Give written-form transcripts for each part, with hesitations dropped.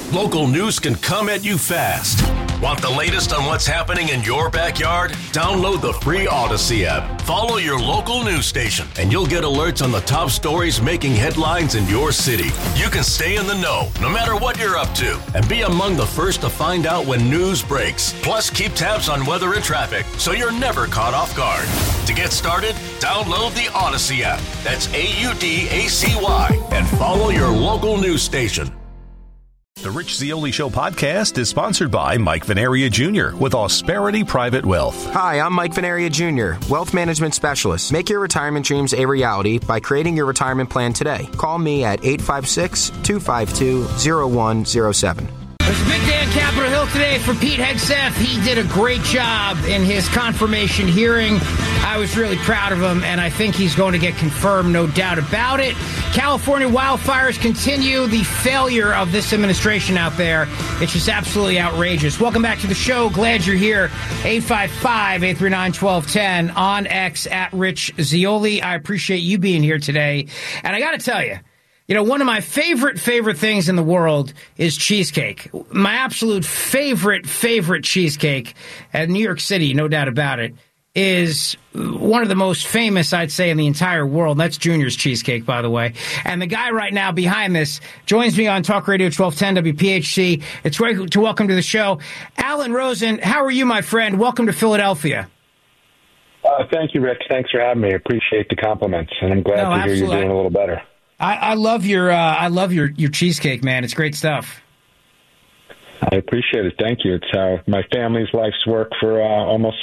Local news can come at you fast. Want the latest on what's happening in your backyard? Download the free Odyssey app. Follow your local news station, and you'll get alerts on the top stories making headlines in your city. You can stay in the know, no matter what you're up to, and be among the first to find out when news breaks. Plus, keep tabs on weather and traffic, so you're never caught off guard. To get started, download the Odyssey app. That's AUDACY, and follow your local news station. The Rich Zeoli Show podcast is sponsored by Mike Venaria Jr. with Ausperity Private Wealth. Hi, I'm Mike Venaria Jr., wealth management specialist. Make your retirement dreams a reality by creating your retirement plan today. Call me at 856-252-0107. There's a big day on Capitol Hill today for Pete Hegseth. He did a great job in his confirmation hearing. I was really proud of him, and I think he's going to get confirmed, no doubt about it. California wildfires continue. The failure of this administration out there, it's just absolutely outrageous. Welcome back to the show. Glad you're here. 855-839-1210 on X at Rich Zeoli. I appreciate you being here today. And I got to tell you, one of my favorite things in the world is cheesecake. My absolute favorite cheesecake at New York City, no doubt about it, is one of the most famous, I'd say, in the entire world. That's Junior's Cheesecake, by the way. And the guy right now behind this joins me on Talk Radio 1210 WPHC. It's great to welcome to the show Alan Rosen. How are you, my friend? Welcome to Philadelphia. Thank you, Rick. Thanks for having me. I appreciate the compliments, and I'm glad to hear you're doing a little better. I love your cheesecake, man. It's great stuff. I appreciate it. Thank you. It's how my family's life's work for almost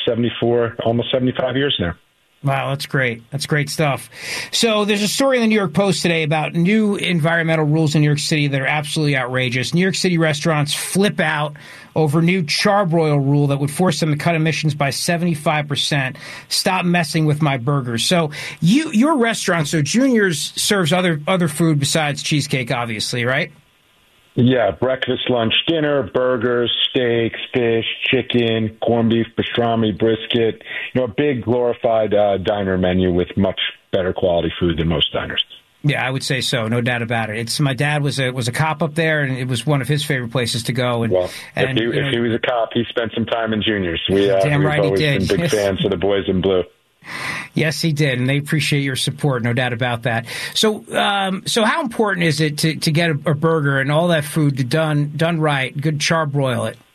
75 years now. Wow, that's great. That's great stuff. So there's a story in the New York Post today about new environmental rules in New York City that are absolutely outrageous. New York City restaurants flip out over new charbroil rule that would force them to cut emissions by 75%. Stop messing with my burgers. So your restaurant, so Junior's serves other food besides cheesecake, obviously, right? Yeah, breakfast, lunch, dinner, burgers, steaks, fish, chicken, corned beef, pastrami, brisket. A big glorified diner menu with much better quality food than most diners. Yeah, I would say so, no doubt about it. My dad was a cop up there, and it was one of his favorite places to go. And, well, if he was a cop, he spent some time in Junior's. We've always been big fans of the boys in blue. Yes, he did, and they appreciate your support, no doubt about that. So how important is it to get a burger and all that food done right, good charbroil it?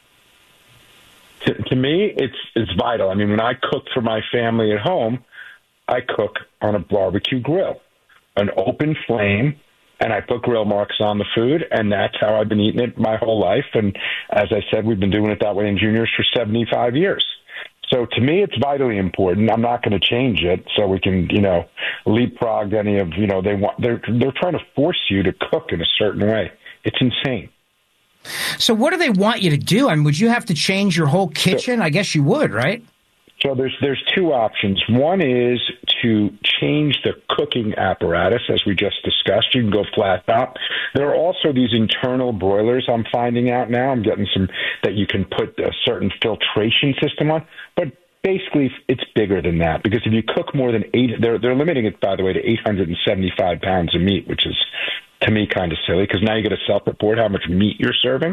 To me, it's vital. I mean, when I cook for my family at home, I cook on a barbecue grill, an open flame, and I put grill marks on the food, and that's how I've been eating it my whole life. And as I said, we've been doing it that way in Junior's for 75 years. So to me, it's vitally important. I'm not going to change it so we can, leapfrog any of, they're trying to force you to cook in a certain way. It's insane. So what do they want you to do? I mean, would you have to change your whole kitchen? I guess you would, right? So there's two options. One is to change the cooking apparatus, as we just discussed. You can go flat top. There are also these internal broilers I'm finding out now. I'm getting some that you can put a certain filtration system on. But basically, it's bigger than that, because if you cook more than they're limiting it, by the way, to 875 pounds of meat, which is, to me, kind of silly, because now you get a self-report how much meat you're serving.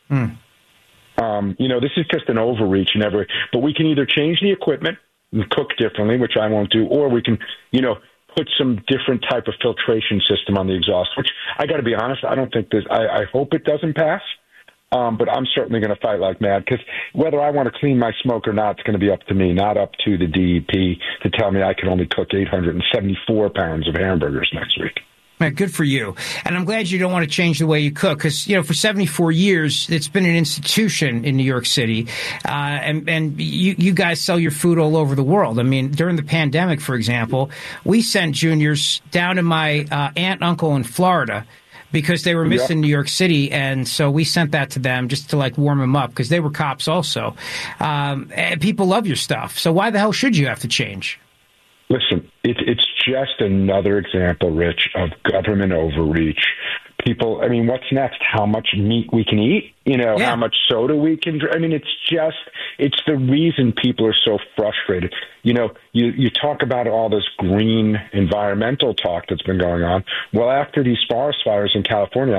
This is just an overreach but we can either change the equipment and cook differently, which I won't do, or we can, put some different type of filtration system on the exhaust, which I got to be honest, I don't think I hope it doesn't pass. But I'm certainly going to fight like mad, because whether I want to clean my smoke or not, it's going to be up to me, not up to the DEP to tell me I can only cook 874 pounds of hamburgers next week. Good for you. And I'm glad you don't want to change the way you cook, because, for 74 years, it's been an institution in New York City. And you guys sell your food all over the world. I mean, during the pandemic, for example, we sent Junior's down to my aunt and uncle in Florida because they were missing New York City. And so we sent that to them just to warm them up, because they were cops also. And people love your stuff. So why the hell should you have to change? Listen, it's just another example, Rich, of government overreach, people, I mean, what's next? How much meat we can eat? How much soda we can drink? I mean, it's the reason people are so frustrated. You talk about all this green environmental talk that's been going on. Well, after these forest fires in California,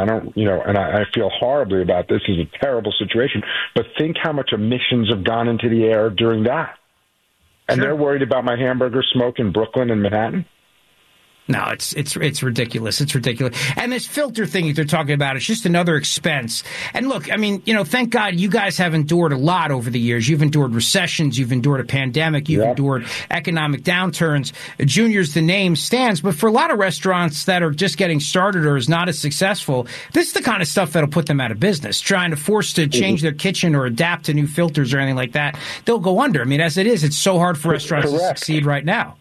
I feel horribly about this. It's a terrible situation. But think how much emissions have gone into the air during that. And they're worried about my hamburger smoke in Brooklyn and Manhattan. No, it's ridiculous. It's ridiculous. And this filter thing that they're talking about, it's just another expense. And look, I mean, thank God you guys have endured a lot over the years. You've endured recessions. You've endured a pandemic. You've endured economic downturns. Junior's the name stands. But for a lot of restaurants that are just getting started or is not as successful, this is the kind of stuff that'll put them out of business. Trying to force to change their kitchen or adapt to new filters or anything like that, they'll go under. I mean, as it is, it's so hard for restaurants to succeed right now.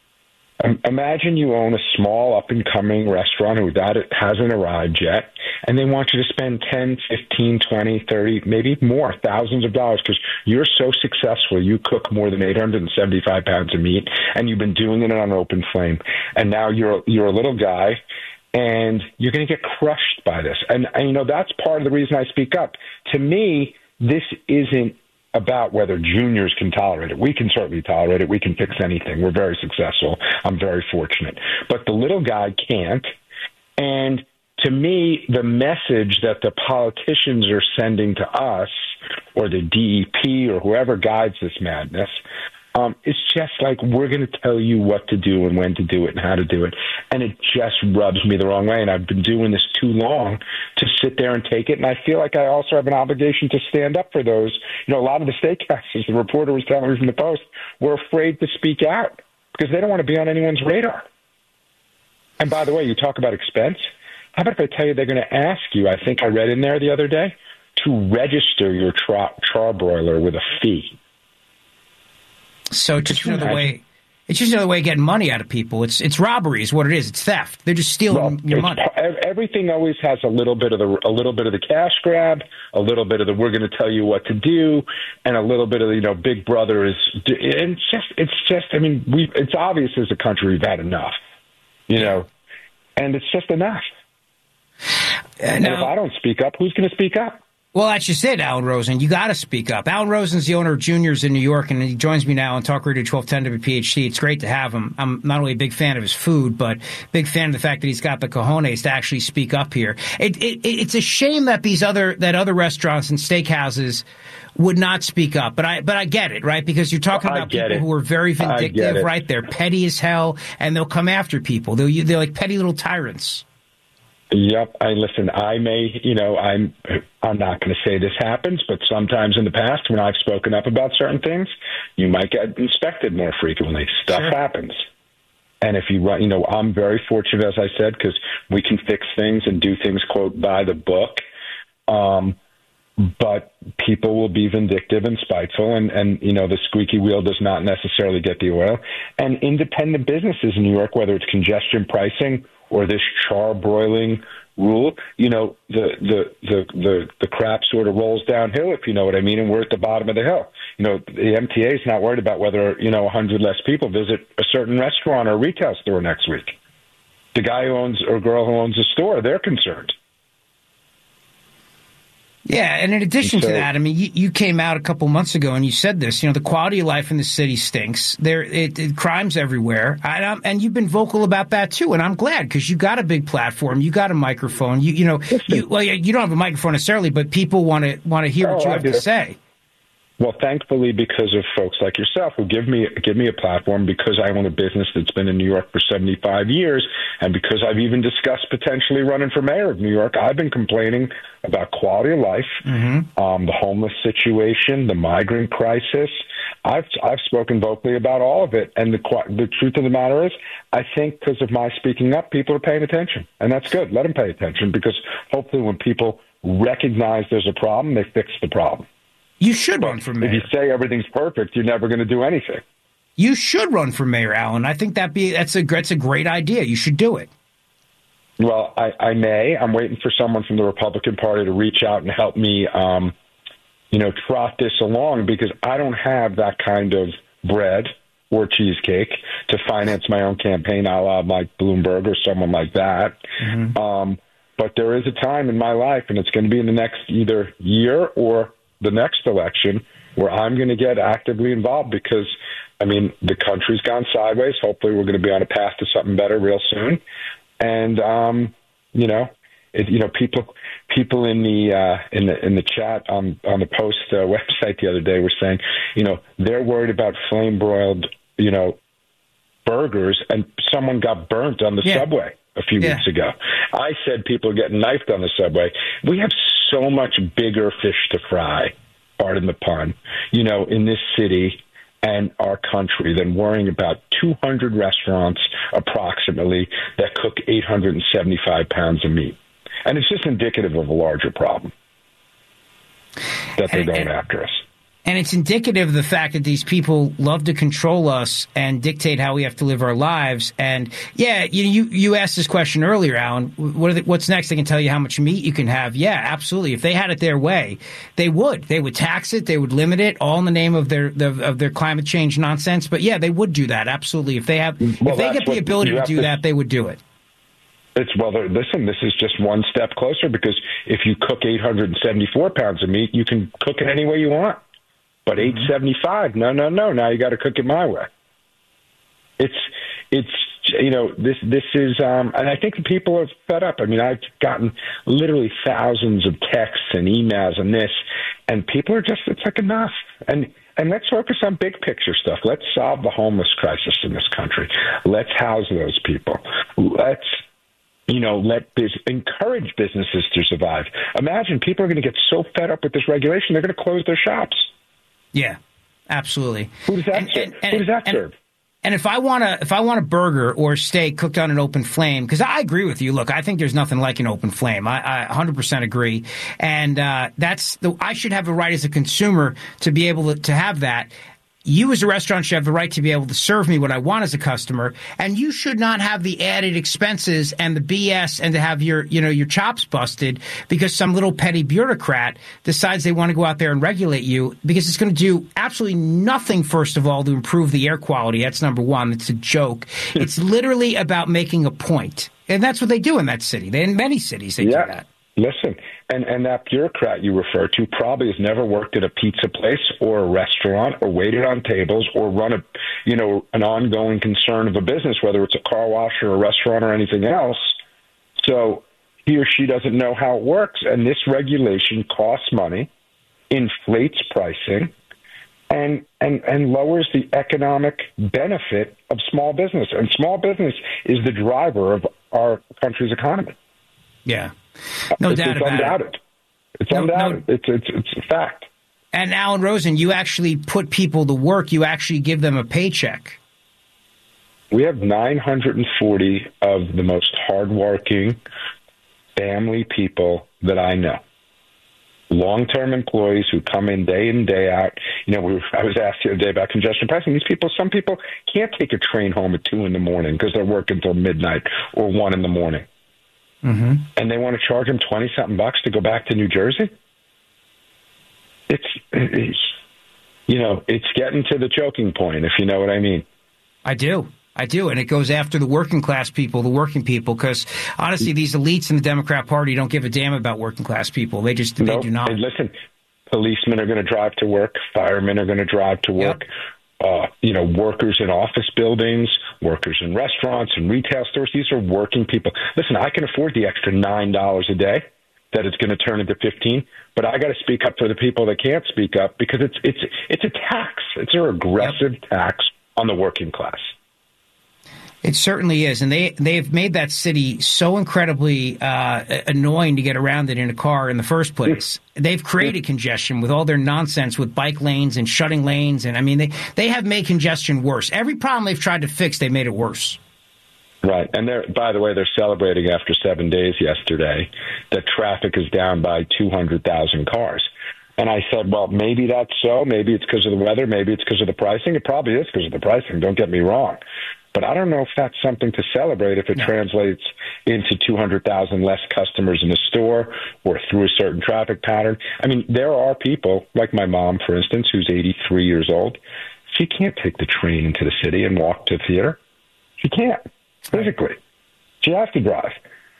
Imagine you own a small up-and-coming restaurant that it hasn't arrived yet, and they want you to spend 10, 15, 20, 30, maybe more, thousands of dollars because you're so successful. You cook more than 875 pounds of meat, and you've been doing it on an open flame. And now you're a little guy, and you're going to get crushed by this. And that's part of the reason I speak up. To me, this isn't about whether juniors can tolerate it. We can certainly tolerate it. We can fix anything. We're very successful. I'm very fortunate. But the little guy can't. And to me, the message that the politicians are sending to us or the DEP or whoever guides this madness, it's just like we're going to tell you what to do and when to do it and how to do it. And it just rubs me the wrong way. And I've been doing this too long to sit there and take it. And I feel like I also have an obligation to stand up for those. A lot of the steakhouses, the reporter was telling me from the Post, were afraid to speak out because they don't want to be on anyone's radar. And by the way, you talk about expense. How about if I tell you they're going to ask you, I think I read in there the other day, to register your charbroiler with a fee. So it's just another way of getting money out of people. It's robbery is what it is. It's theft. They're just stealing your money. Everything always has a little bit of the cash grab, a little bit of the we're going to tell you what to do, and a little bit of the Big Brother is. And it's just. I mean, it's obvious as a country we've had enough, and it's just enough. And if I don't speak up, who's going to speak up? Well, that's just it, Alan Rosen. You got to speak up. Alan Rosen's the owner of Juniors in New York, and he joins me now on Talk Radio 1210 WPHT. It's great to have him. I'm not only a big fan of his food, but big fan of the fact that he's got the cojones to actually speak up here. It's a shame that other restaurants and steakhouses would not speak up, but I get it, right? Because you're talking about people who are very vindictive, right? They're petty as hell, and they'll come after people. They're like petty little tyrants. Yep. I'm not going to say this happens, but sometimes in the past when I've spoken up about certain things, you might get inspected more frequently. Stuff happens. And if you run, I'm very fortunate, as I said, because we can fix things and do things, quote, by the book. But people will be vindictive and spiteful, and the squeaky wheel does not necessarily get the oil. And independent businesses in New York, whether it's congestion pricing or this charbroiling rule, the crap sort of rolls downhill, if you know what I mean, and we're at the bottom of the hill. The MTA is not worried about whether 100 less people visit a certain restaurant or retail store next week. The guy who owns or girl who owns a store, they're concerned. Yeah, and in addition to that, I mean, you came out a couple months ago and you said this. The quality of life in the city stinks. Crime's everywhere, and you've been vocal about that too. And I'm glad because you got a big platform, you got a microphone. You don't have a microphone necessarily, but people want to hear what you have to say. Well, thankfully, because of folks like yourself who give me a platform, because I own a business that's been in New York for 75 years, and because I've even discussed potentially running for mayor of New York, I've been complaining about quality of life, the homeless situation, the migrant crisis. I've spoken vocally about all of it, and the truth of the matter is, I think because of my speaking up, people are paying attention, and that's good. Let them pay attention, because hopefully when people recognize there's a problem, they fix the problem. You should run for mayor. If you say everything's perfect, you're never going to do anything. You should run for mayor, Alan. I think that's a great idea. You should do it. Well, I may. I'm waiting for someone from the Republican Party to reach out and help me, trot this along, because I don't have that kind of bread or cheesecake to finance my own campaign, a la Mike Bloomberg or someone like that. But there is a time in my life, and it's going to be in the next either year or the next election, where I'm going to get actively involved because, I mean, the country's gone sideways. Hopefully we're going to be on a path to something better real soon. And, people in the chat on the Post website the other day were saying, they're worried about flame broiled, burgers, and someone got burnt on the subway a few weeks ago. I said people are getting knifed on the subway. We have so much bigger fish to fry, pardon the pun, in this city and our country than worrying about 200 restaurants approximately that cook 875 pounds of meat. And it's just indicative of a larger problem that they're going after us. And it's indicative of the fact that these people love to control us and dictate how we have to live our lives. And, you asked this question earlier, Alan. What's next? They can tell you how much meat you can have. Yeah, absolutely. If they had it their way, they would. They would tax it. They would limit it, all in the name of their climate change nonsense. But, yeah, they would do that, absolutely. If they get the ability to do that, they would do it. Listen, this is just one step closer, because if you cook 874 pounds of meat, you can cook it any way you want. But 875, no. Now you got to cook it my way. This is, and I think the people are fed up. I mean, I've gotten literally thousands of texts and emails on this, and people are just, it's like enough. And let's focus on big picture stuff. Let's solve the homeless crisis in this country. Let's house those people. Let's, encourage businesses to survive. Imagine people are going to get so fed up with this regulation, they're going to close their shops. Yeah, absolutely. Who does that serve? And if I want a burger or steak cooked on an open flame, because I agree with you. Look, I think there's nothing like an open flame. I 100% agree. And I should have a right as a consumer to be able to have that. You as a restaurant should have the right to be able to serve me what I want as a customer, and you should not have the added expenses and the BS and to have your chops busted because some little petty bureaucrat decides they want to go out there and regulate you, because it's going to do absolutely nothing, first of all, to improve the air quality. That's number one. It's a joke. It's literally about making a point. And that's what they do in that city. In many cities, they do that. Listen, and that bureaucrat you refer to probably has never worked at a pizza place or a restaurant or waited on tables or run an ongoing concern of a business, whether it's a car wash or a restaurant or anything else. So he or she doesn't know how it works. And this regulation costs money, inflates pricing, and lowers the economic benefit of small business. And small business is the driver of our country's economy. Yeah. No doubt about it. It's undoubted. It's a fact. And Alan Rosen, you actually put people to work. You actually give them a paycheck. We have 940 of the most hardworking family people that I know. Long-term employees who come in day out. I was asked the other day about congestion pricing. Some people can't take a train home at 2 a.m. because they're working till midnight or 1 a.m. Mm-hmm. And they want to charge them $20-something to go back to New Jersey. It's getting to the choking point, if you know what I mean. I do. And it goes after the working class people, the working people, because honestly, these elites in the Democrat Party don't give a damn about working class people. They do not. And listen, policemen are going to drive to work. Firemen are going to drive to work. Yep. Workers in office buildings, workers in restaurants and retail stores. These are working people. Listen, I can afford the extra $9 a day that it's going to turn into $15, but I got to speak up for the people that can't speak up, because it's a tax. It's a regressive tax on the working class. It certainly is, and they've made that city so incredibly annoying to get around it in a car in the first place. They've created congestion with all their nonsense with bike lanes and shutting lanes, and I mean they have made congestion worse. Every problem they've tried to fix, they made it worse. Right, and by the way, they're celebrating after 7 days yesterday that traffic is down by 200,000 cars. And I said, well, maybe that's so. Maybe it's because of the weather. Maybe it's because of the pricing. It probably is because of the pricing. Don't get me wrong. But I don't know if that's something to celebrate if it translates into 200,000 less customers in the store or through a certain traffic pattern. I mean, there are people, like my mom, for instance, who's 83 years old. She can't take the train into the city and walk to theater. She can't, physically. She has to drive.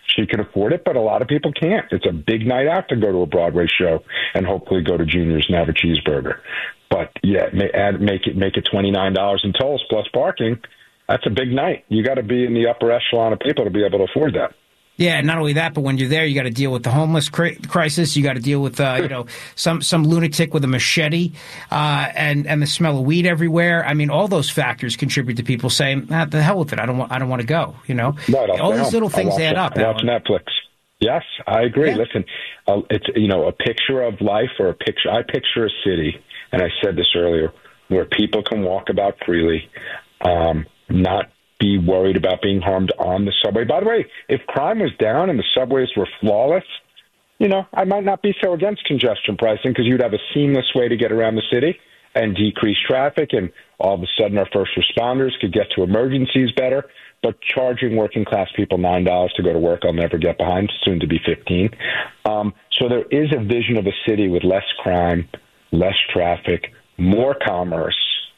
She can afford it, but a lot of people can't. It's a big night out to go to a Broadway show and hopefully go to Junior's and have a cheeseburger. But yeah, make it $29 in tolls plus parking. That's a big night. You got to be in the upper echelon of people to be able to afford that. Yeah, not only that, but when you're there, you got to deal with the homeless crisis. You got to deal with some lunatic with a machete, and the smell of weed everywhere. I mean, all those factors contribute to people saying, "The hell with it. I don't want to go." You know, all these little things add up. Watch Netflix. Yes, I agree. Yeah. Listen, it's a picture of life or a picture. I picture a city, and I said this earlier, where people can walk about freely, not be worried about being harmed on the subway. By the way, if crime was down and the subways were flawless, I might not be so against congestion pricing because you'd have a seamless way to get around the city and decrease traffic, and all of a sudden our first responders could get to emergencies better. But charging working class people $9 to go to work, I'll never get behind, soon to be 15. So there is a vision of a city with less crime, less traffic, more commerce,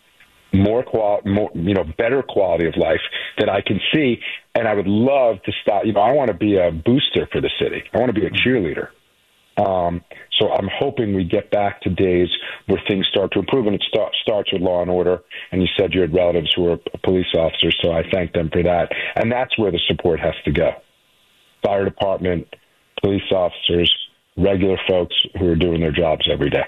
better quality of life that I can see, and I would love to stop. I want to be a booster for the city. I want to be a cheerleader. So I'm hoping we get back to days where things start to improve, and it starts with law and order. And you said you had relatives who are police officers, so I thank them for that. And that's where the support has to go. Fire department, police officers, regular folks who are doing their jobs every day.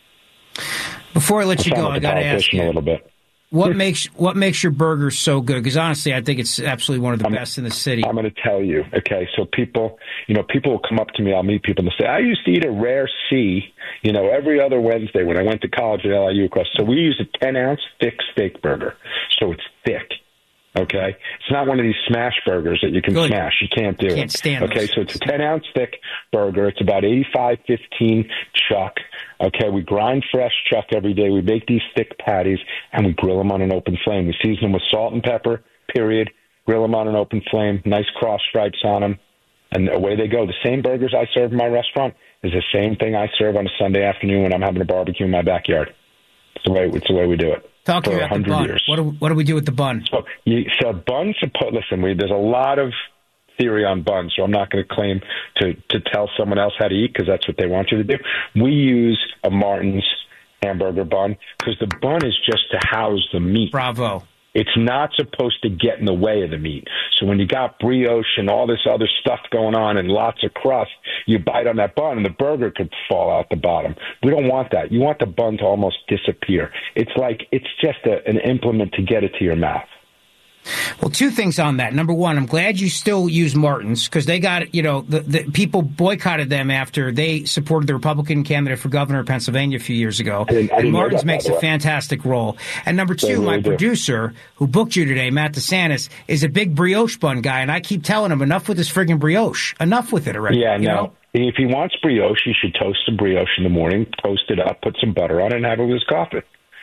Before I let you go, I got to ask you a little bit. What makes your burgers so good? Because honestly, I think it's absolutely one of the best in the city. I'm going to tell you. Okay, so people will come up to me. I'll meet people and they'll say, I used to eat a Rare C, every other Wednesday when I went to college at LIU. So we use a 10-ounce thick steak burger. So it's thick. Okay, it's not one of these smash burgers that you can smash. You can't do it. Can't stand Okay, those. so it's a 10-ounce thick burger. It's about 85-15 chuck. Okay, we grind fresh chuck every day. We make these thick patties, and we grill them on an open flame. We season them with salt and pepper, period. Grill them on an open flame, nice cross stripes on them, and away they go. The same burgers I serve in my restaurant is the same thing I serve on a Sunday afternoon when I'm having a barbecue in my backyard. It's the way we do it. Talk to me about the bun. Years. What do we do with the bun? So buns, listen, there's a lot of theory on buns, so I'm not going to claim to tell someone else how to eat because that's what they want you to do. We use a Martin's hamburger bun because the bun is just to house the meat. Bravo. It's not supposed to get in the way of the meat. So when you got brioche and all this other stuff going on and lots of crust, you bite on that bun and the burger could fall out the bottom. We don't want that. You want the bun to almost disappear. It's just an implement to get it to your mouth. Well, two things on that. Number one, I'm glad you still use Martin's because they got, the people boycotted them after they supported the Republican candidate for governor of Pennsylvania a few years ago. And Martin's makes a fantastic roll. And number two, my producer who booked you today, Matt DeSantis, is a big brioche bun guy. And I keep telling him, enough with this friggin' brioche. Enough with it already. Yeah, no. If he wants brioche, he should toast some brioche in the morning, toast it up, put some butter on it, and have it with his coffee.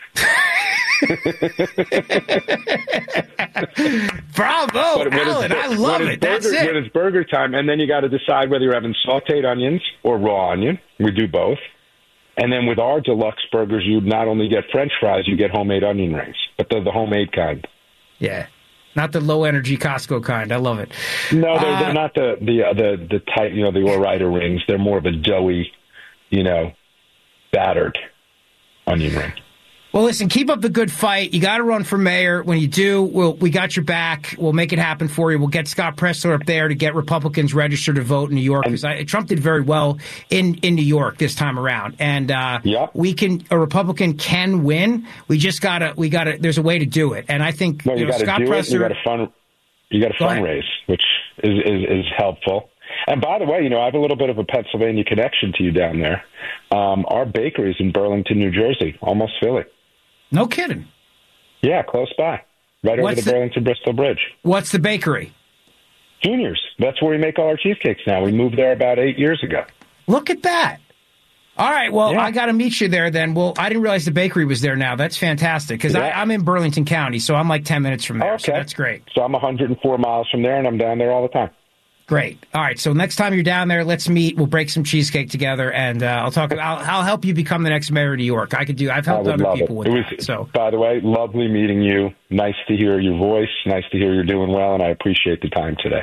Bravo, Alan, I love it. That's it. When it's burger time, and then you got to decide whether you're having sauteed onions or raw onion. We do both. And then with our deluxe burgers, you not only get French fries, you get homemade onion rings, but they're the homemade kind. Yeah, not the low energy Costco kind. I love it. No, they're not the type, the Ore-Ida rings. They're more of a doughy, battered onion ring. Well, listen, keep up the good fight. You got to run for mayor. When you do, we got your back. We'll make it happen for you. We'll get Scott Presler up there to get Republicans registered to vote in New York because Trump did very well in New York this time around. And a Republican can win. We got to. There's a way to do it. And I think Scott Presler. You got to fundraise, which is helpful. And by the way, I have a little bit of a Pennsylvania connection to you down there. Our bakery's in Burlington, New Jersey, almost Philly. No kidding. Yeah, close by. Right over the Burlington-Bristol Bridge. What's the bakery? Junior's. That's where we make all our cheesecakes now. We moved there about 8 years ago. Look at that. All right, well, I got to meet you there then. Well, I didn't realize the bakery was there now. That's fantastic because I'm in Burlington County, so I'm like 10 minutes from there. Okay. So that's great. So I'm 104 miles from there, and I'm down there all the time. Great. All right. So next time you're down there, let's meet. We'll break some cheesecake together, and I'll help you become the next mayor of New York. I've helped other people with that. So, by the way, lovely meeting you. Nice to hear your voice. Nice to hear you're doing well, and I appreciate the time today.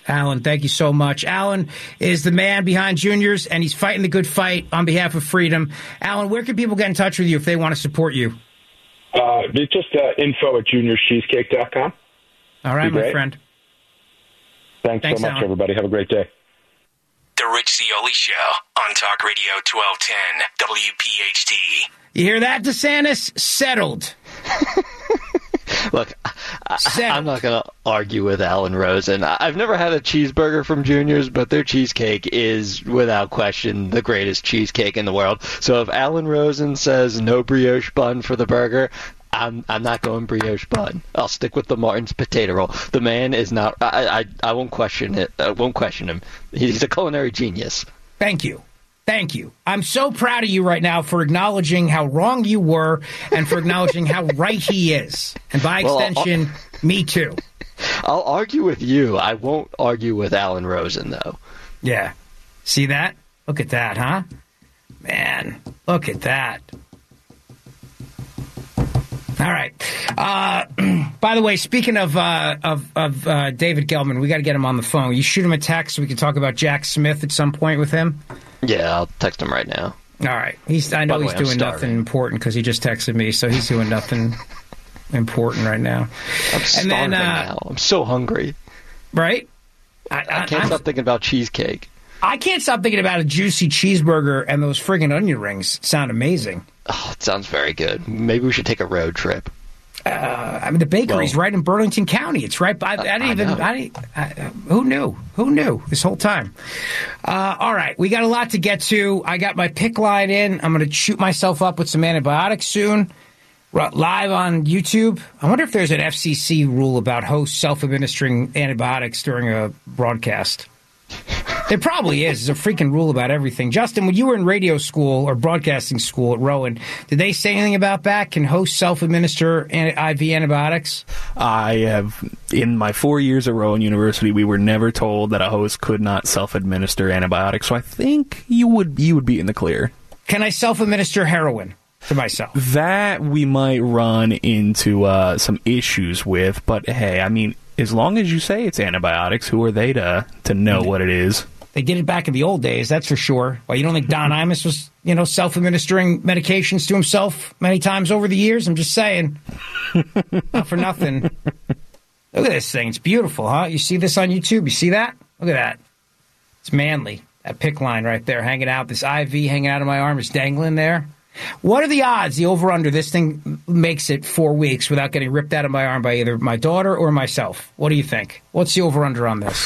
Alan, thank you so much. Alan is the man behind Juniors, and he's fighting the good fight on behalf of freedom. Alan, where can people get in touch with you if they want to support you? Just info@juniorscheesecake.com. All right, my friend. Thanks so much, Alan. Everybody. Have a great day. The Rich Zeoli Show on Talk Radio 1210 WPHT. You hear that, DeSantis? Settled. Look, I'm not going to argue with Alan Rosen. I've never had a cheeseburger from Junior's, but their cheesecake is, without question, the greatest cheesecake in the world. So if Alan Rosen says no brioche bun for the burger, I'm not going brioche bun. I'll stick with the Martin's potato roll. The man is not. I won't question it. I won't question him. He's a culinary genius. Thank you. Thank you. I'm so proud of you right now for acknowledging how wrong you were and for acknowledging how right he is. And by extension, me too. I'll argue with you. I won't argue with Alan Rosen, though. Yeah. See that? Look at that, huh? Man, look at that. All right. By the way, speaking of David Gelman, we got to get him on the phone. You shoot him a text so we can talk about Jack Smith at some point with him? Yeah, I'll text him right now. All right. I know he's doing nothing important because he just texted me, so he's doing nothing important right now. I'm starving now. I'm so hungry. Right? I can't stop thinking about cheesecake. I can't stop thinking about a juicy cheeseburger, and those friggin' onion rings sound amazing. Oh, it sounds very good. Maybe we should take a road trip. I mean, the bakery's right in Burlington County. It's right by. Who knew? Who knew this whole time? All right, we got a lot to get to. I got my pick line in. I'm going to shoot myself up with some antibiotics soon. Live on YouTube. I wonder if there's an FCC rule about hosts self-administering antibiotics during a broadcast. There probably is. There's a freaking rule about everything. Justin, when you were in radio school or broadcasting school at Rowan, did they say anything about that? Can hosts self-administer IV antibiotics? I have, in my 4 years at Rowan University, we were never told that a host could not self-administer antibiotics. So I think you would be in the clear. Can I self-administer heroin to myself? That we might run into some issues with. But hey, I mean, as long as you say it's antibiotics, who are they to know what it is? They did it back in the old days, that's for sure. Well, you don't think Don Imus was, self-administering medications to himself many times over the years? I'm just saying. Not for nothing. Look at this thing. It's beautiful, huh? You see this on YouTube? You see that? Look at that. It's manly. That pick line right there hanging out. This IV hanging out of my arm is dangling there. What are the odds, the over-under, this thing makes it 4 weeks without getting ripped out of my arm by either my daughter or myself? What do you think? What's the over-under on this?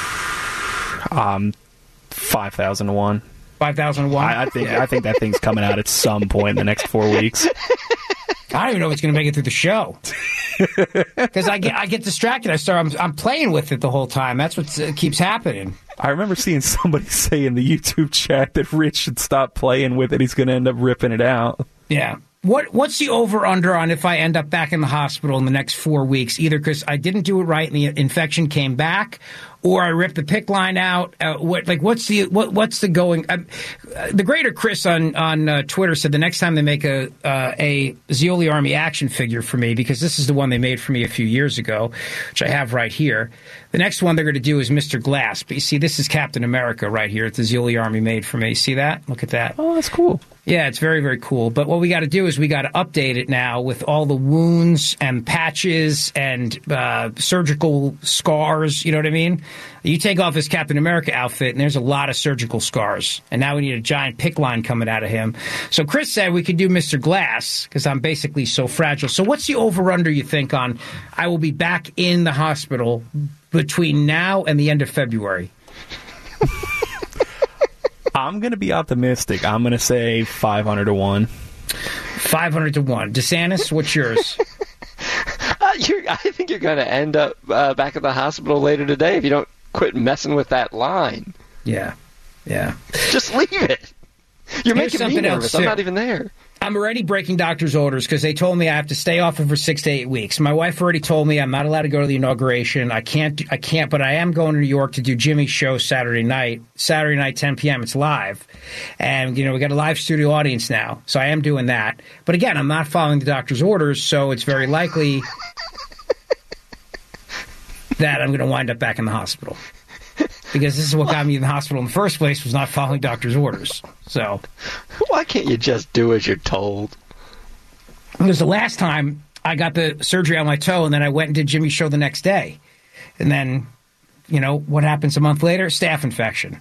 5,000 to 1. 5,000 to 1? I think that thing's coming out at some point in the next 4 weeks. I don't even know if it's going to make it through the show. Because I get distracted. I'm playing with it the whole time. That's what keeps happening. I remember seeing somebody say in the YouTube chat that Rich should stop playing with it. He's going to end up ripping it out. Yeah. What's the over-under on if I end up back in the hospital in the next 4 weeks, either because I didn't do it right and the infection came back, or I ripped the pick line out? What's the going? The greater Chris on Twitter said the next time they make a Zeoli Army action figure for me, because this is the one they made for me a few years ago, which I have right here. The next one they're going to do is Mr. Glass. But you see, this is Captain America right here. It's the Zeoli Army made for me. See that? Look at that. Oh, that's cool. Yeah, it's very, very cool. But what we got to do is we got to update it now with all the wounds and patches and surgical scars. You know what I mean? You take off his Captain America outfit, and there's a lot of surgical scars. And now we need a giant pick line coming out of him. So Chris said we could do Mr. Glass because I'm basically so fragile. So what's the over-under you think on I will be back in the hospital between now and the end of February? I'm going to be optimistic. I'm going to say 500 to 1. 500 to 1. DeSantis, what's yours? I think you're going to end up back at the hospital later today if you don't quit messing with that line. Yeah. Just leave it. You're making me nervous. I'm not even there. I'm already breaking doctor's orders because they told me I have to stay off it for 6 to 8 weeks. My wife already told me I'm not allowed to go to the inauguration. I can't, but I am going to New York to do Jimmy's show Saturday night, 10 p.m. It's live. And, we got a live studio audience now. So I am doing that. But again, I'm not following the doctor's orders, so it's very likely that I'm going to wind up back in the hospital. because this is what got me in the hospital in the first place, was not following doctor's orders. So why can't you just do as you're told? Because the last time I got the surgery on my toe, and then I went and did Jimmy's show the next day. And then, what happens a month later? Staph infection.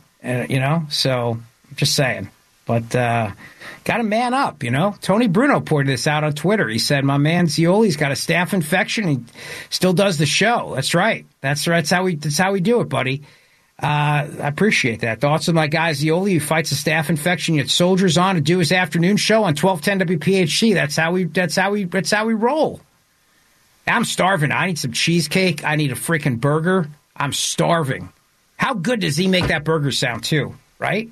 So just saying. But got to man up, Tony Bruno pointed this out on Twitter. He said, my man Zeoli's got a staph infection. He still does the show. That's right. That's how we do it, buddy. I appreciate that. Thoughts on my guy Zeoli, who fights a staph infection, yet soldiers on to do his afternoon show on 1210 WPHT. That's how we roll. I'm starving. I need some cheesecake. I need a freaking burger. I'm starving. How good does he make that burger sound too? Right?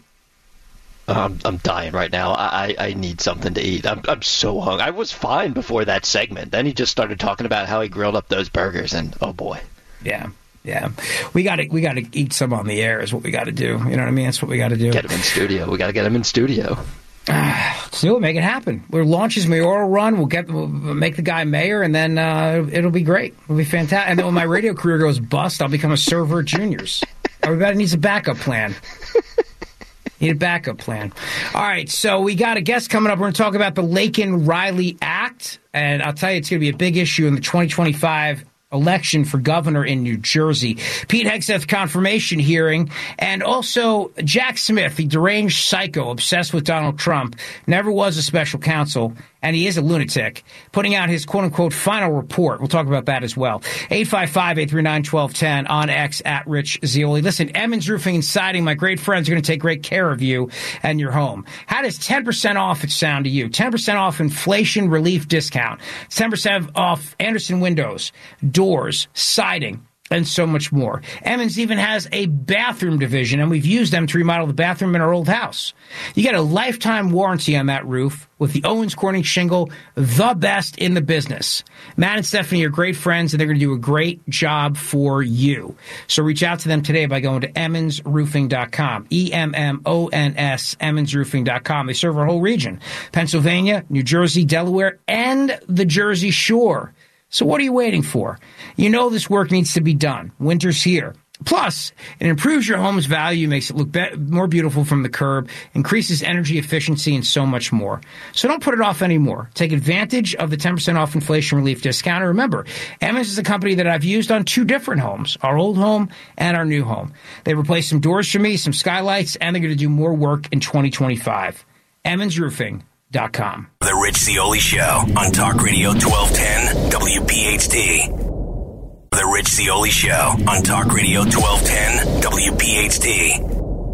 I'm dying right now. I need something to eat. I'm so hungry. I was fine before that segment. Then he just started talking about how he grilled up those burgers, and oh boy. Yeah. We got to eat some on the air is what we got to do. You know what I mean? That's what we got to do. Get him in studio. We got to get him in studio. Let's do it. Make it happen. We'll launch his mayoral run. We'll make the guy mayor, and then it'll be great. It'll be fantastic. And then when my radio career goes bust, I'll become a server at Junior's. Everybody needs a backup plan. Need a backup plan. All right, so we got a guest coming up. We're going to talk about the Laken-Riley Act, and I'll tell you, it's going to be a big issue in the 2025 election for governor in New Jersey. Pete Hegseth confirmation hearing, and also Jack Smith, the deranged psycho obsessed with Donald Trump, never was a special counsel, and he is a lunatic, putting out his quote-unquote final report. We'll talk about that as well. 855-839-1210 on X at Rich Zeoli. Listen, Emmons Roofing and Siding, my great friends, are going to take great care of you and your home. How does 10% off it sound to you? 10% off inflation relief discount. 10% off Anderson windows, doors, siding, and so much more. Emmons even has a bathroom division, and we've used them to remodel the bathroom in our old house. You get a lifetime warranty on that roof with the Owens Corning shingle, the best in the business. Matt and Stephanie are great friends, and they're going to do a great job for you. So reach out to them today by going to emmonsroofing.com, EMMONS, emmonsroofing.com. They serve our whole region, Pennsylvania, New Jersey, Delaware, and the Jersey Shore. So what are you waiting for? You know this work needs to be done. Winter's here. Plus, it improves your home's value, makes it look more beautiful from the curb, increases energy efficiency, and so much more. So don't put it off anymore. Take advantage of the 10% off inflation relief discount. And remember, Emmons is a company that I've used on 2 different homes, our old home and our new home. They replaced some doors for me, some skylights, and they're going to do more work in 2025. emmonsroofing.com. The Rich Zeoli Show on Talk Radio 1210 WPHT. The Rich Zeoli Show on Talk Radio 1210 WPHT.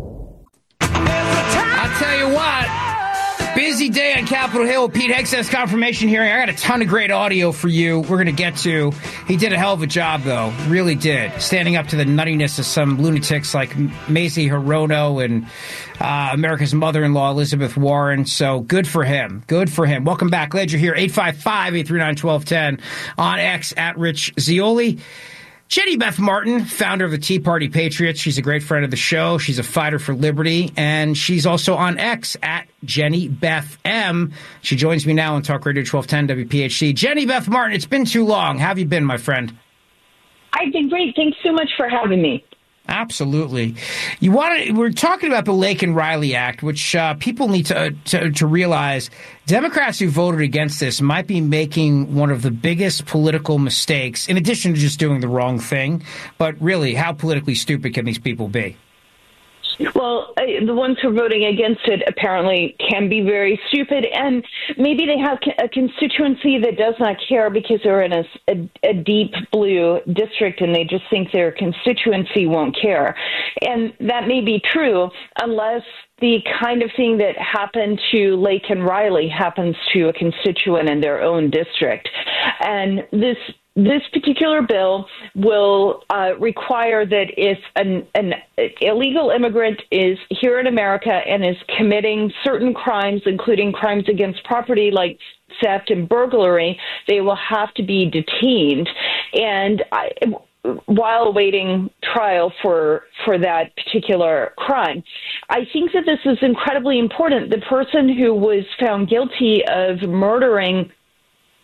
I'll tell you what, busy day on Capitol Hill. Pete Hegseth's confirmation hearing. I got a ton of great audio for you we're going to get to. He did a hell of a job, though. Really did. Standing up to the nuttiness of some lunatics like Mazie Hirono and America's mother-in-law, Elizabeth Warren. So good for him. Good for him. Welcome back. Glad you're here. 855-839-1210 on X at Rich Zeoli. Jenny Beth Martin, founder of the Tea Party Patriots. She's a great friend of the show. She's a fighter for liberty. And she's also on X at Jenny Beth M. She joins me now on Talk Radio 1210 WPHT. Jenny Beth Martin, it's been too long. How have you been, my friend? I've been great. Thanks so much for having me. Absolutely. We're talking about the Laken-Riley Act, which people need to realize. Democrats who voted against this might be making one of the biggest political mistakes, in addition to just doing the wrong thing. But really, how politically stupid can these people be? Well, the ones who are voting against it apparently can be very stupid, and maybe they have a constituency that does not care because they're in a deep blue district and they just think their constituency won't care. And that may be true unless the kind of thing that happened to Laken-Riley happens to a constituent in their own district. And this particular bill will require that if an illegal immigrant is here in America and is committing certain crimes, including crimes against property like theft and burglary, they will have to be detained. And while awaiting trial for that particular crime. I think that this is incredibly important. The person who was found guilty of murdering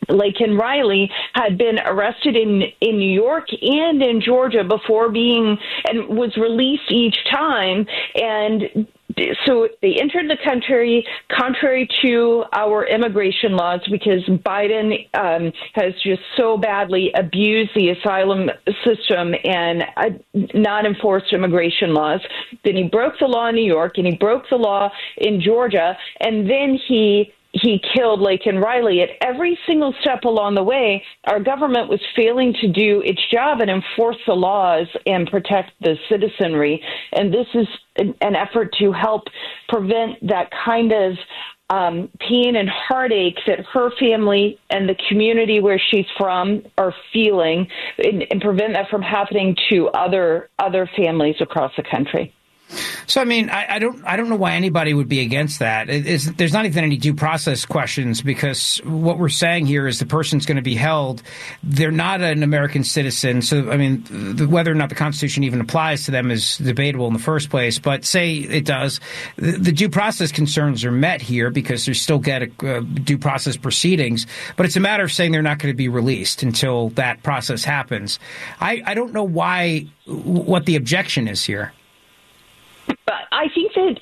Laken Riley had been arrested in New York and in Georgia before and was released each time. And so they entered the country contrary to our immigration laws because Biden has just so badly abused the asylum system and not enforced immigration laws. Then he broke the law in New York and he broke the law in Georgia, and then he killed Laken Riley. At every single step along the way, our government was failing to do its job and enforce the laws and protect the citizenry. And this is an effort to help prevent that kind of pain and heartache that her family and the community where she's from are feeling, and prevent that from happening to other families across the country. So, I mean, I don't know why anybody would be against that. There's not even any due process questions, because what we're saying here is the person's going to be held. They're not an American citizen. So, I mean, whether or not the Constitution even applies to them is debatable in the first place. But say it does, the due process concerns are met here because they still get due process proceedings. But it's a matter of saying they're not going to be released until that process happens. I don't know what the objection is here. But I think that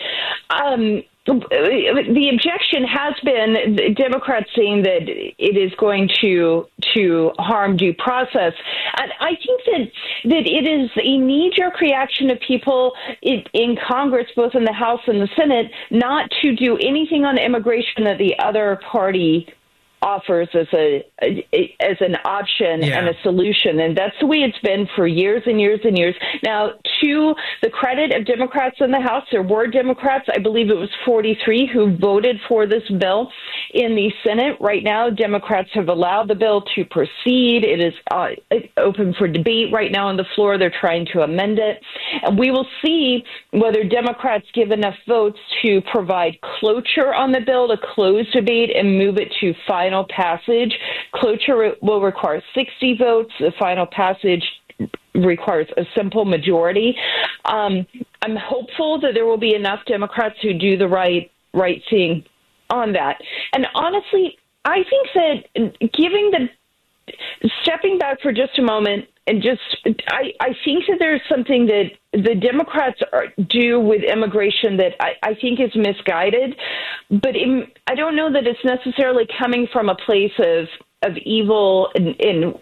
the objection has been Democrats saying that it is going to harm due process. And I think that it is a knee-jerk reaction of people in Congress, both in the House and the Senate, not to do anything on immigration that the other party offers as an option and a solution. And that's the way it's been for years and years and years. Now, to the credit of Democrats in the House, there were Democrats, I believe it was 43, who voted for this bill in the Senate. Right now, Democrats have allowed the bill to proceed. It is open for debate right now on the floor. They're trying to amend it. And we will see whether Democrats give enough votes to provide cloture on the bill, to close debate and move it to final passage. Cloture will require 60 votes. The final passage requires a simple majority. I'm hopeful that there will be enough Democrats who do the right thing on that. And honestly, I think that stepping back for just a moment, and I think that there's something that the Democrats do with immigration that I think is misguided, but I don't know that it's necessarily coming from a place of evil and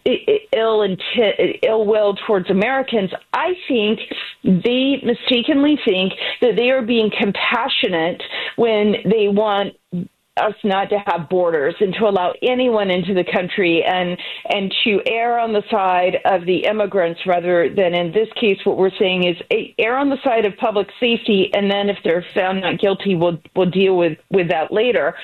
ill will towards Americans. I think they mistakenly think that they are being compassionate when they want us not to have borders and to allow anyone into the country and to err on the side of the immigrants rather than, in this case, what we're saying is err on the side of public safety, and then if they're found not guilty, we'll deal with that later.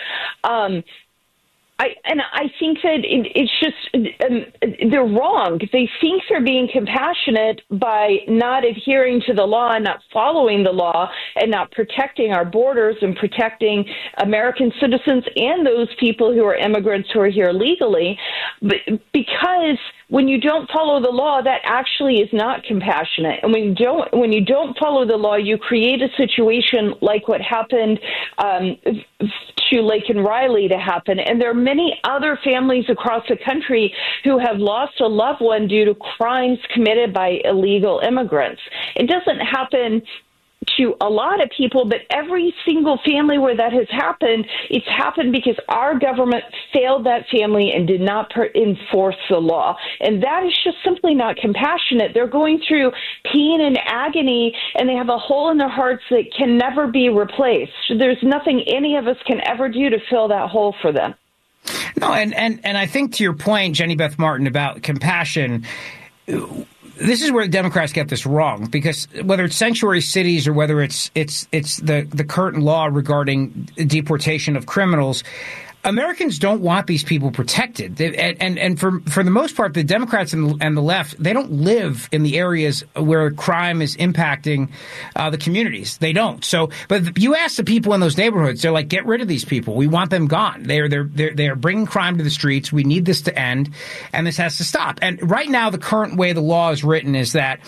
I think that it's just they're wrong. They think they're being compassionate by not adhering to the law and not following the law and not protecting our borders and protecting American citizens and those people who are immigrants who are here legally. But because when you don't follow the law, that actually is not compassionate. And when you don't follow the law, you create a situation like what happened to Laken Riley to happen. And there are many other families across the country who have lost a loved one due to crimes committed by illegal immigrants. It doesn't happen to a lot of people, but every single family where that has happened, it's happened because our government failed that family and did not enforce the law. And that is just simply not compassionate. They're going through pain and agony, and they have a hole in their hearts that can never be replaced. There's nothing any of us can ever do to fill that hole for them. No, and I think to your point, Jenny Beth Martin, about compassion, this is where the Democrats get this wrong, because whether it's sanctuary cities or whether it's the current law regarding deportation of criminals, Americans don't want these people protected. And for the most part, the Democrats and the left, they don't live in the areas where crime is impacting the communities. They don't. So, but you ask the people in those neighborhoods, they're like, get rid of these people. We want them gone. They are bringing crime to the streets. We need this to end, and this has to stop. And right now, the current way the law is written is that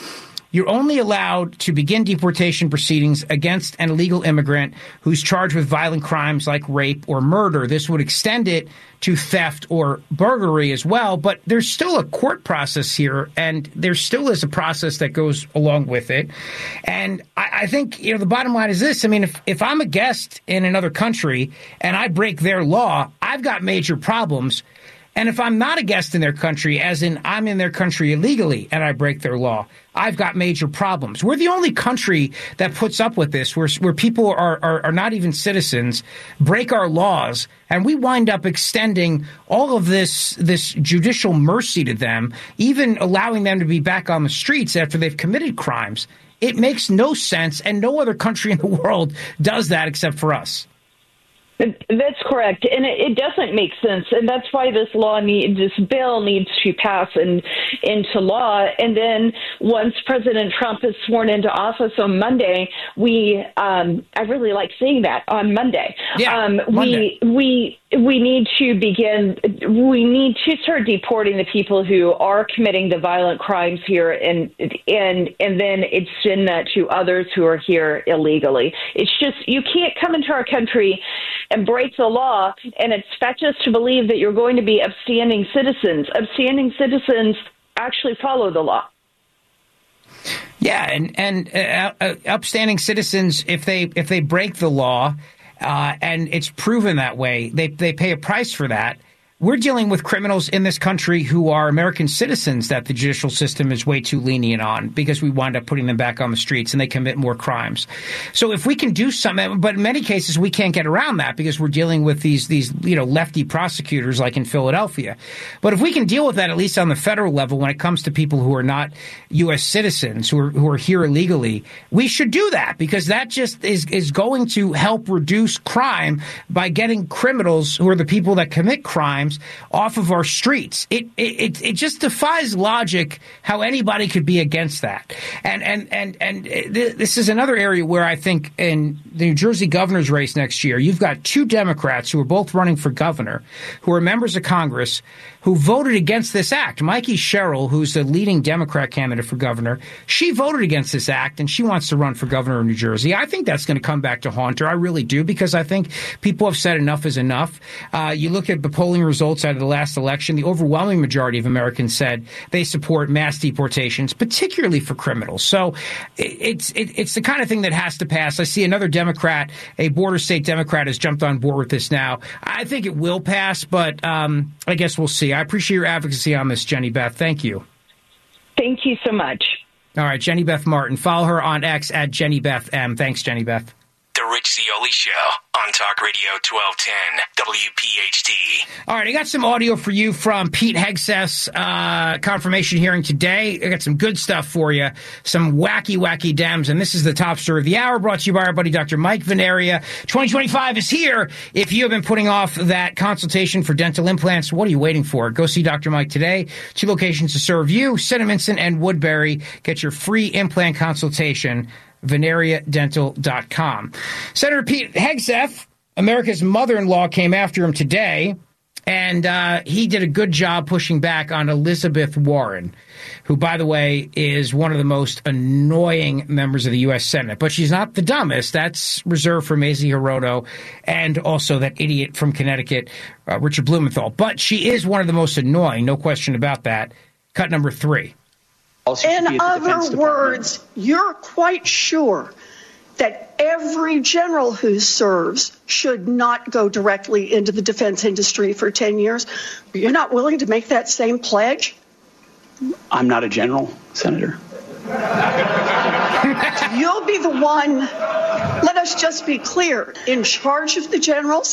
you're only allowed to begin deportation proceedings against an illegal immigrant who's charged with violent crimes like rape or murder. This would extend it to theft or burglary as well, but there's still a court process here, and there still is a process that goes along with it. And I think, the bottom line is this. I mean, if I'm a guest in another country and I break their law, I've got major problems. And if I'm not a guest in their country, as in I'm in their country illegally and I break their law, I've got major problems. We're the only country that puts up with this, where people are not even citizens, break our laws, and we wind up extending all of this judicial mercy to them, even allowing them to be back on the streets after they've committed crimes. It makes no sense, and no other country in the world does that except for us. That's correct, and it doesn't make sense, and that's why this bill needs to pass into law. And then once President Trump is sworn into office on Monday, I really like seeing that on Monday. Yeah, Monday. We need to begin. We need to start deporting the people who are committing the violent crimes here, and then extend that to others who are here illegally. It's just, you can't come into our country and break the law and expect us to believe that you're going to be upstanding citizens. Upstanding citizens actually follow the law. Yeah, and upstanding citizens, if they break the law, and it's proven that way, they pay a price for that. We're dealing with criminals in this country who are American citizens that the judicial system is way too lenient on, because we wind up putting them back on the streets and they commit more crimes. So if we can do something, but in many cases we can't get around that because we're dealing with these lefty prosecutors like in Philadelphia. But if we can deal with that, at least on the federal level, when it comes to people who are not U.S. citizens, who are here illegally, we should do that, because that just is going to help reduce crime by getting criminals, who are the people that commit crimes, off of our streets. It just defies logic how anybody could be against that. And this is another area where I think in the New Jersey governor's race next year, you've got two Democrats who are both running for governor, who are members of Congress, who voted against this act. Mikey Sherrill, who's the leading Democrat candidate for governor, she voted against this act, and she wants to run for governor of New Jersey. I think that's going to come back to haunt her. I really do, because I think people have said enough is enough. You look at the polling results out of the last election, the overwhelming majority of Americans said they support mass deportations, particularly for criminals. So it's the kind of thing that has to pass. I see another Democrat, a border state Democrat, has jumped on board with this now. I think it will pass, but I guess we'll see. I appreciate your advocacy on this, Jenny Beth. Thank you. Thank you so much. All right, Jenny Beth Martin. Follow her on X at Jenny Beth M. Thanks, Jenny Beth. The Rich Zeoli Show on Talk Radio 1210 WPHT. All right, I got some audio for you from Pete Hegseth's confirmation hearing today. I got some good stuff for you, some wacky Dems, and this is the top story of the hour, brought to you by our buddy Dr. Mike Veneria. 2025 is here. If you have been putting off that consultation for dental implants, what are you waiting for? Go see Dr. Mike today. 2 locations to serve you, Cinnaminson and Woodbury. Get your free implant consultation. VeneriaDental.com. Senator Pete Hegseth, America's mother-in-law, came after him today, and he did a good job pushing back on Elizabeth Warren, who, by the way, is one of the most annoying members of the U.S. Senate. But she's not the dumbest. That's reserved for Mazie Hirono and also that idiot from Connecticut, Richard Blumenthal. But she is one of the most annoying, no question about that. Cut number 3. In other words, you're quite sure that every general who serves should not go directly into the defense industry for 10 years. But you're not willing to make that same pledge? I'm not a general, Senator. You'll be the one, let us just be clear, in charge of the generals.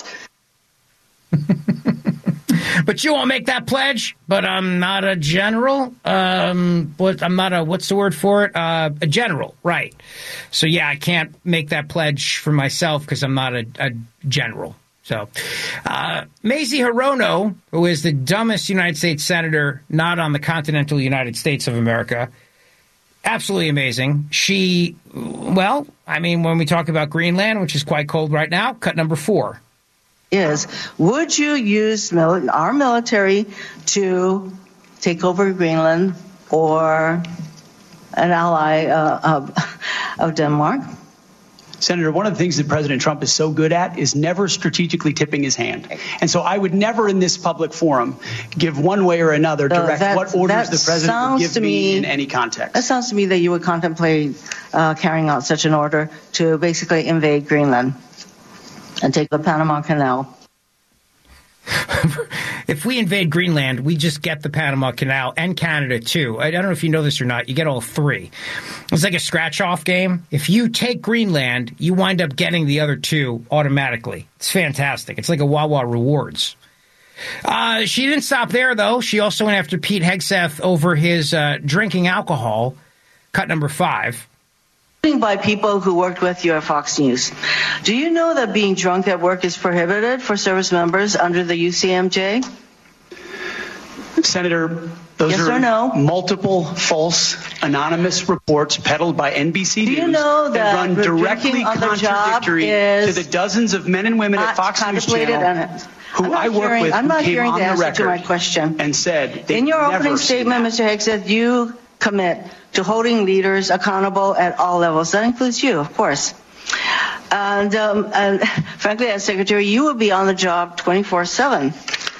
But you won't make that pledge. But I'm not a general. I'm not a, what's the word for it? A general, right. So, yeah, I can't make that pledge for myself because I'm not a general. So, Mazie Hirono, who is the dumbest United States senator not on the continental United States of America, absolutely amazing. She, well, I mean, when we talk about Greenland, which is quite cold right now, cut number 4. Is, would you use our military to take over Greenland, or an ally of Denmark. Senator, one of the things that President Trump is so good at is never strategically tipping his hand. And so I would never in this public forum give one way or another direct what orders the president would give me in any context. That sounds to me that you would contemplate carrying out such an order to basically invade Greenland and take the Panama Canal. If we invade Greenland, we just get the Panama Canal and Canada, too. I don't know if you know this or not. You get all three. It's like a scratch-off game. If you take Greenland, you wind up getting the other two automatically. It's fantastic. It's like a Wawa Rewards. She didn't stop there, though. She also went after Pete Hegseth over his drinking alcohol. Cut number 5. By people who worked with you at Fox News. Do you know that being drunk at work is prohibited for service members under the UCMJ? Senator, those yes are or no? Multiple false anonymous reports peddled by NBC Do News you know that run directly contradictory to the dozens of men and women at Fox News Channel who I work with I'm not who came hearing on the the answer record to my question. And said in your opening statement, Mr. Hegseth, you commit to holding leaders accountable at all levels. That includes you, of course. And frankly, as Secretary, you will be on the job 24/7.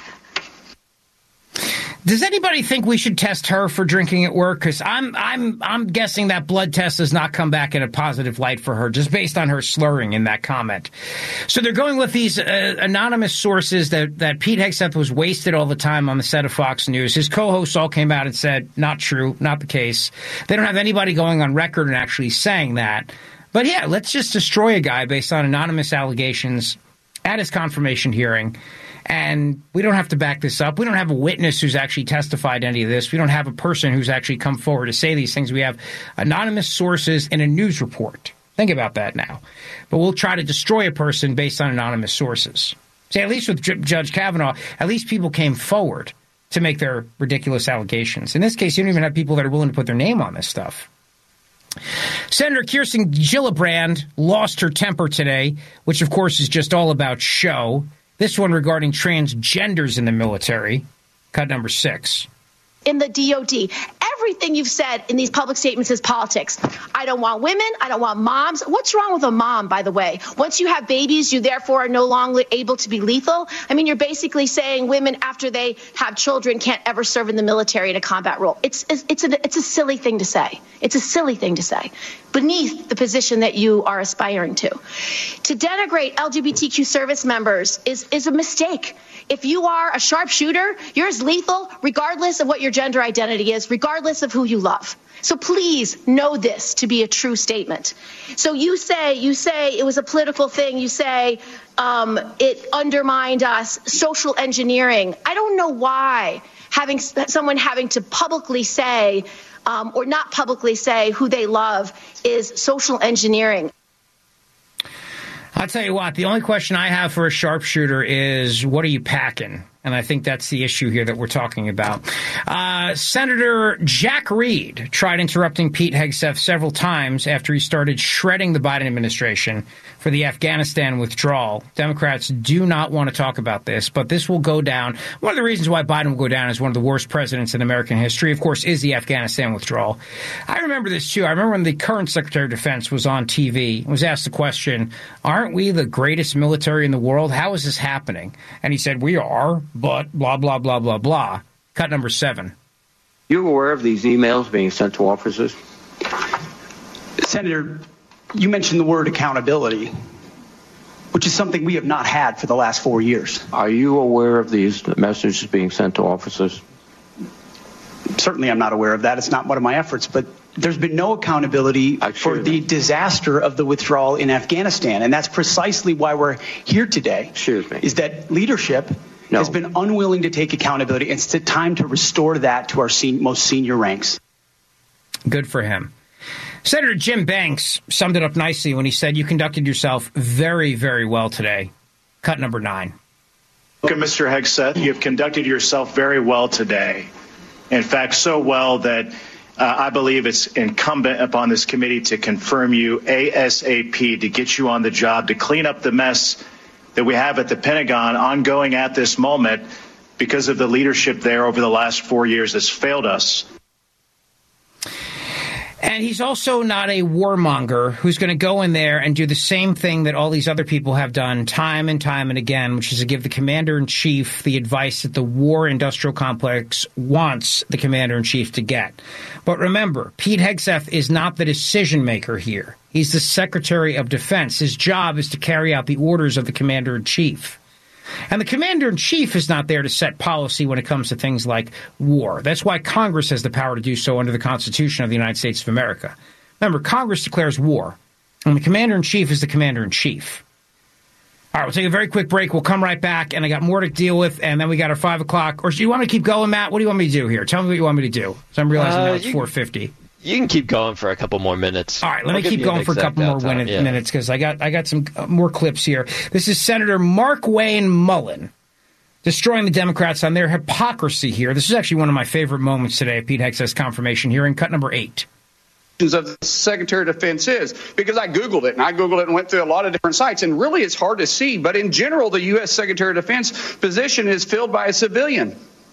Does anybody think we should test her for drinking at work? Because I'm guessing that blood test does not come back in a positive light for her, just based on her slurring in that comment. So they're going with these anonymous sources that Pete Hegseth was wasted all the time on the set of Fox News. His co-hosts all came out and said, not true, not the case. They don't have anybody going on record and actually saying that. But yeah, let's just destroy a guy based on anonymous allegations at his confirmation hearing. And we don't have to back this up. We don't have a witness who's actually testified any of this. We don't have a person who's actually come forward to say these things. We have anonymous sources in a news report. Think about that now. But we'll try to destroy a person based on anonymous sources. See, at least with Judge Kavanaugh, at least people came forward to make their ridiculous allegations. In this case, you don't even have people that are willing to put their name on this stuff. Senator Kirsten Gillibrand lost her temper today, which, of course, is just all about show. This one regarding transgenders in the military. Cut number 6. In the DOD, everything you've said in these public statements is politics. I don't want women. I don't want moms. What's wrong with a mom, by the way? Once you have babies, you therefore are no longer able to be lethal. I mean, you're basically saying women after they have children can't ever serve in the military in a combat role. It's a silly thing to say. It's a silly thing to say beneath the position that you are aspiring to. To denigrate LGBTQ service members is a mistake. If you are a sharpshooter, you're as lethal regardless of what your gender identity is, regardless of who you love. So please know this to be a true statement. So you say it was a political thing. You say it undermined us, social engineering. I don't know why someone having to publicly say or not publicly say who they love is social engineering. I'll tell you what, the only question I have for a sharpshooter is, what are you packing? And I think that's the issue here that we're talking about. Senator Jack Reed tried interrupting Pete Hegseth several times after he started shredding the Biden administration for the Afghanistan withdrawal. Democrats do not want to talk about this, but this will go down. One of the reasons why Biden will go down as one of the worst presidents in American history, of course, is the Afghanistan withdrawal. I remember this, too. I remember when the current Secretary of Defense was on TV and was asked the question, aren't we the greatest military in the world? How is this happening? And he said, we are, but blah, blah, blah, blah, blah. Cut number 7. You aware of these emails being sent to officers? Senator, you mentioned the word accountability, which is something we have not had for the last 4 years. Are you aware of these messages being sent to officers? Certainly I'm not aware of that. It's not one of my efforts, but there's been no accountability for the disaster of the withdrawal in Afghanistan. And that's precisely why we're here today, is that leadership has been unwilling to take accountability. It's the time to restore that to our most senior ranks. Good for him. Senator Jim Banks summed it up nicely when he said, you conducted yourself very, very well today. Cut number 9. Welcome, Mr. Hegseth. You have conducted yourself very well today. In fact, so well that I believe it's incumbent upon this committee to confirm you ASAP to get you on the job to clean up the mess that we have at the Pentagon ongoing at this moment because of the leadership there over the last 4 years has failed us. And he's also not a warmonger who's going to go in there and do the same thing that all these other people have done time and time and again, which is to give the commander-in-chief the advice that the war industrial complex wants the commander-in-chief to get. But remember, Pete Hegseth is not the decision-maker here. He's the Secretary of Defense. His job is to carry out the orders of the commander-in-chief. And the commander-in-chief is not there to set policy when it comes to things like war. That's why Congress has the power to do so under the Constitution of the United States of America. Remember, Congress declares war, and the commander-in-chief is the commander-in-chief. All right, we'll take a very quick break. We'll come right back, and I got more to deal with, and then we got our 5 o'clock. Or do you want me to keep going, Matt? What do you want me to do here? Tell me what you want me to do. So I'm realizing now it's 4:50. You can keep going for a couple more minutes. All right, let me keep going for a couple more minutes because I got some more clips here. This is Senator Mark Wayne Mullen destroying the Democrats on their hypocrisy here. This is actually one of my favorite moments today at Pete Hegseth's confirmation hearing, cut number 8. Of the Secretary of Defense is, because I Googled it and went through a lot of different sites, and really it's hard to see. But in general, the U.S. Secretary of Defense position is filled by a civilian.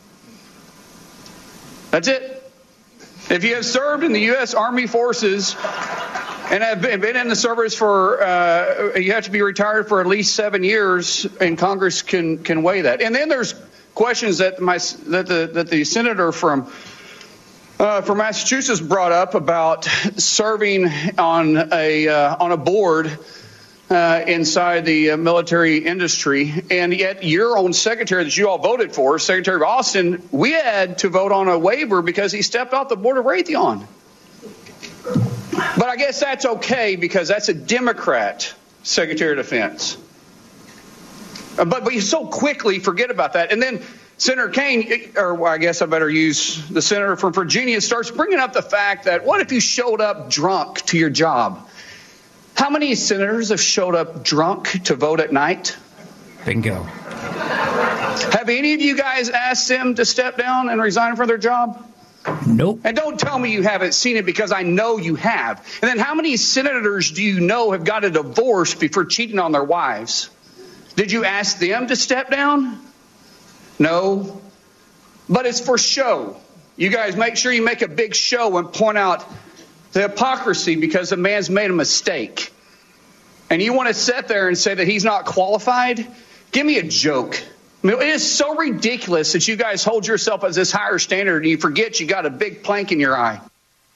That's it. If you have served in the U.S. Army forces and have been in the service for, you have to be retired for at least 7 years, and Congress can weigh that. And then there's questions that the senator from Massachusetts brought up about serving on a board inside the military industry, and yet your own secretary that you all voted for, Secretary of Austin, we had to vote on a waiver because he stepped off the board of Raytheon. But I guess that's okay because that's a Democrat Secretary of Defense. But you so quickly forget about that. And then Senator Kaine, or I guess I better use the senator from Virginia, starts bringing up the fact that what if you showed up drunk to your job? How many senators have showed up drunk to vote at night? Bingo. Have any of you guys asked them to step down and resign from their job? Nope. And don't tell me you haven't seen it because I know you have. And then how many senators do you know have got a divorce before cheating on their wives? Did you ask them to step down? No. But it's for show. You guys make sure you make a big show and point out the hypocrisy because the man's made a mistake. And you want to sit there and say that he's not qualified? Give me a joke. I mean, it is so ridiculous that you guys hold yourself as this higher standard and you forget you got a big plank in your eye.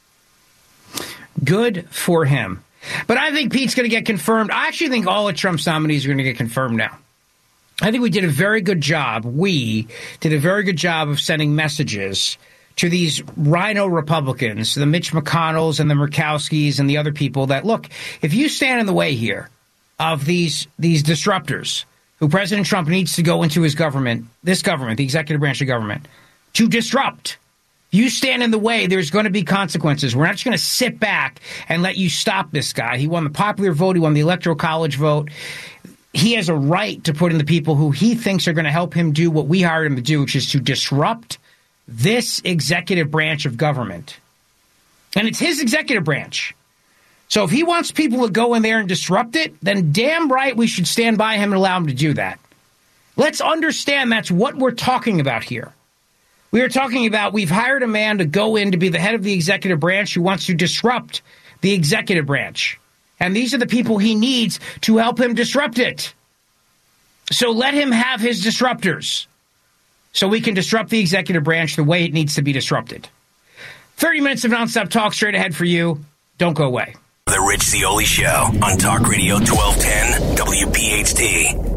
Good for him. But I think Pete's going to get confirmed. I actually think all of Trump's nominees are going to get confirmed now. I think we did a very good job. We did a very good job of sending messages to these rhino Republicans, the Mitch McConnells and the Murkowskis and the other people that, look, if you stand in the way here of these disruptors who President Trump needs to go into his government, this government, the executive branch of government, to disrupt, you stand in the way, there's going to be consequences. We're not just going to sit back and let you stop this guy. He won the popular vote. He won the Electoral College vote. He has a right to put in the people who he thinks are going to help him do what we hired him to do, which is to disrupt this executive branch of government. And it's his executive branch. So if he wants people to go in there and disrupt it, then damn right we should stand by him and allow him to do that. Let's understand that's what we're talking about here. We are talking about we've hired a man to go in to be the head of the executive branch who wants to disrupt the executive branch. And these are the people he needs to help him disrupt it. So let him have his disruptors so we can disrupt the executive branch the way it needs to be disrupted. 30 minutes of nonstop talk straight ahead for you. Don't go away. The Rich Zeoli Show on Talk Radio 1210 WPHT.